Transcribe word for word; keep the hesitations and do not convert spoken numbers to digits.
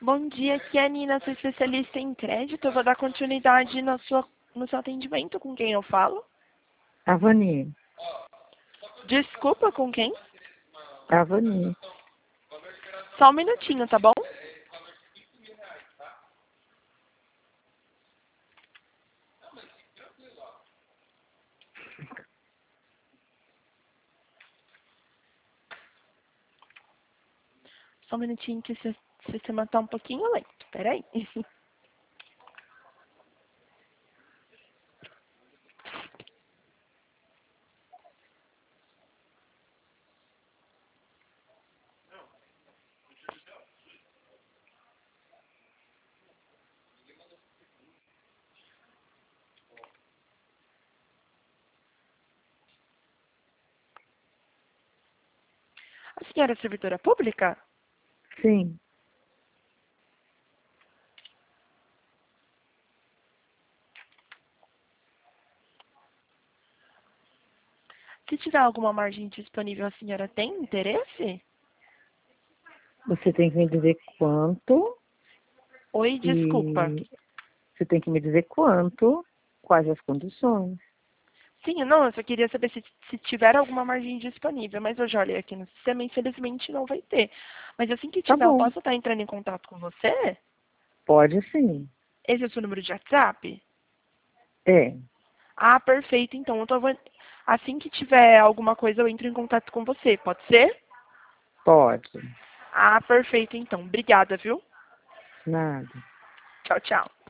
Bom dia, aqui é a Nina, sou especialista em crédito. Eu vou dar continuidade na sua, no seu atendimento. Com quem eu falo? Avani. Desculpa, com quem? Avani. Só um minutinho, tá bom? Só um minutinho que esse sistema tá um pouquinho lento. Peraí. A senhora é servidora pública? Sim. Se tiver alguma margem disponível, a senhora tem interesse? Você tem que me dizer quanto Oi, desculpa. e você tem que me dizer quanto, quais as condições. Sim, não, eu só queria saber se, se tiver alguma margem disponível, mas eu já olhei aqui no sistema, infelizmente não vai ter. Mas assim que Tá tiver, eu bom. posso estar entrando em contato com você? Pode sim. Esse é o seu número de WhatsApp? É. Ah, perfeito, então. Eu tô... van- Assim que tiver alguma coisa, eu entro em contato com você, pode ser? Pode. Ah, perfeito, então. Obrigada, viu? Nada. Tchau, tchau.